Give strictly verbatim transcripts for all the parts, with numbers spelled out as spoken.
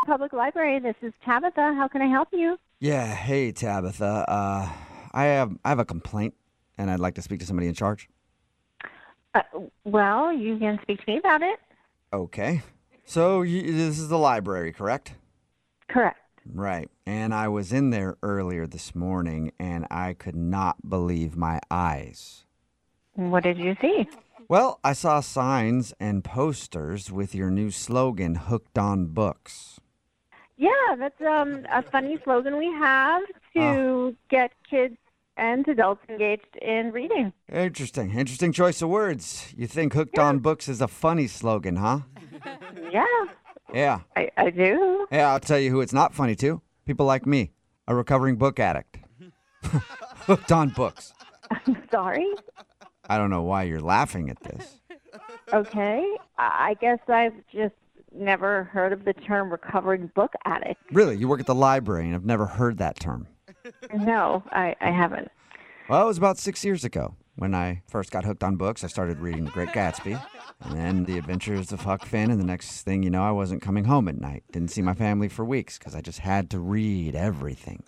Public Library. This is Tabitha. How can I help you? Yeah, hey Tabitha. Uh, I have I have a complaint, and I'd like to speak to somebody in charge. Uh, well, you can speak to me about it. Okay. So you, this is the library, correct? Correct. Right. And I was in there earlier this morning, and I could not believe my eyes. What did you see? Well, I saw signs and posters with your new slogan, Hooked on Books. Yeah, that's um, a funny slogan we have to get kids and adults engaged in reading. Interesting. Interesting choice of words. You think Hooked Yeah. on Books is a funny slogan, huh? Yeah, Yeah. I, I do. Yeah, I'll tell you who it's not funny to. People like me, a recovering book addict. Hooked on Books. I'm sorry. I don't know why you're laughing at this. Okay. I I guess I've just never heard of the term recovering book addict. Really, you work at the library and have never heard that term. No, I, I haven't. Well, it was about six years ago when I first got hooked on books. I started reading The Great Gatsby and then The Adventures of Huck Finn. And the next thing you know, I wasn't coming home at night. Didn't see my family for weeks because I just had to read everything.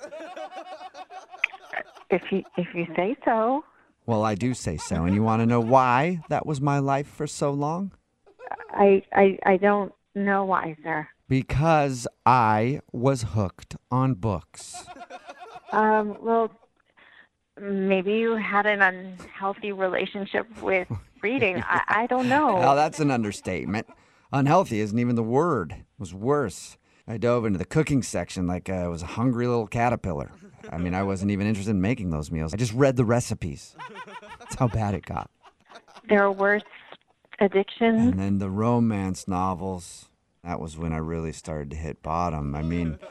If you if you say so. Well, I do say so. And you want to know why that was my life for so long? I, I I don't know why, sir. Because I was hooked on books. Um, well, maybe you had an unhealthy relationship with reading. I, I don't know. Well, that's an understatement. Unhealthy isn't even the word. It was worse. I dove into the cooking section like I was a hungry little caterpillar. I mean, I wasn't even interested in making those meals. I just read the recipes. That's how bad it got. There are worse addictions. And then the romance novels. That was when I really started to hit bottom. I mean,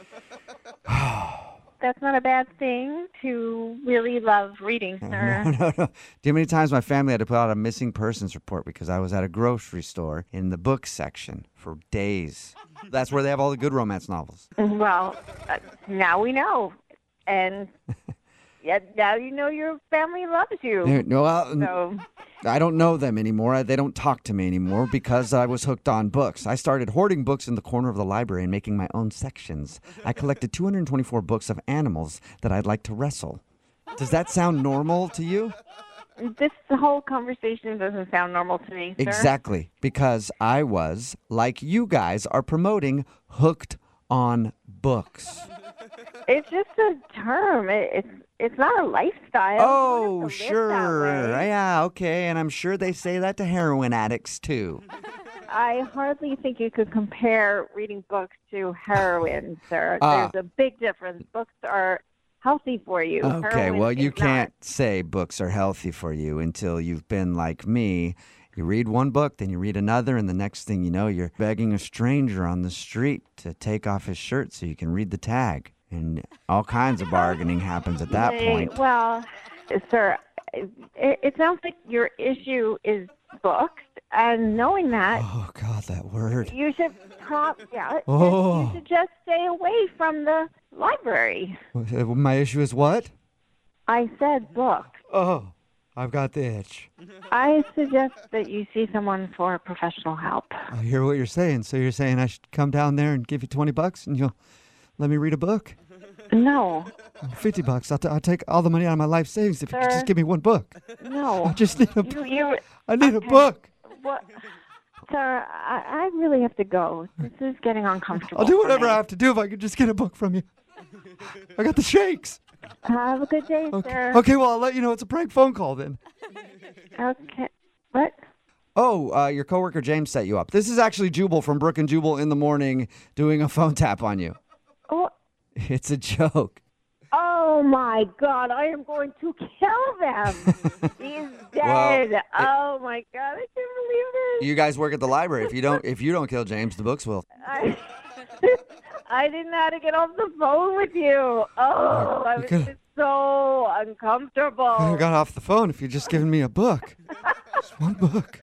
That's not a bad thing to really love reading, sir. no, no, no. Do you know how many times my family had to put out a missing persons report because I was at a grocery store in the book section for days? That's where they have all the good romance novels. Well, uh, now we know. And yeah, now you know your family loves you. No, well, So, I don't know them anymore. They don't talk to me anymore because I was hooked on books. I started hoarding books in the corner of the library and making my own sections. I collected two hundred twenty-four books of animals that I'd like to wrestle. Does that sound normal to you? this whole conversation doesn't sound normal to me, sir. Exactly, because I was, like you guys are promoting, hooked on books. It's just a term. It, it's it's not a lifestyle. Oh, You don't have to live sure. that way. Yeah, okay. And I'm sure they say that to heroin addicts, too. I hardly think you could compare reading books to heroin, sir. Ah. There's a big difference. Books are healthy for you. Okay, Heroin well, you is can't say books are healthy for you until you've been like me. You read one book, then you read another, and the next thing you know, you're begging a stranger on the street to take off his shirt so you can read the tag. And all kinds of bargaining happens at that Hey, point. Well, sir, it, it sounds like your issue is books, and knowing that, Oh, God, that word. you should prop, yeah, Oh. you should just stay away from the library. My issue is what? I said books. Oh, I've got the itch. I suggest that you see someone for professional help. I hear what you're saying. So you're saying I should come down there and give you twenty bucks and you'll let me read a book? No, fifty bucks. I'll, t- I'll take all the money out of my life savings if you could Sir. just give me one book. no. I just need a You, book. you, I need a okay. book. What? Sir, I, I really have to go. This is getting uncomfortable. I'll do for whatever me. I have to do if I could just get a book from you. I got the shakes. Have a good day, Okay. sir. Okay, well, I'll let you know it's a prank phone call then. Okay. What? Oh, uh, your coworker James set you up. This is actually Jubal from Brook and Jubal in the morning doing a phone tap on you. Oh, It's a joke. oh my God! I am going to kill them. He's dead. Well, oh my God! I can't believe this. You guys work at the library. If you don't, if you don't kill James, the books will. I, I didn't know how to get off the phone with you. Oh, I You was could've- just so uncomfortable. I got off the phone if you'd just given me a book. Just one book.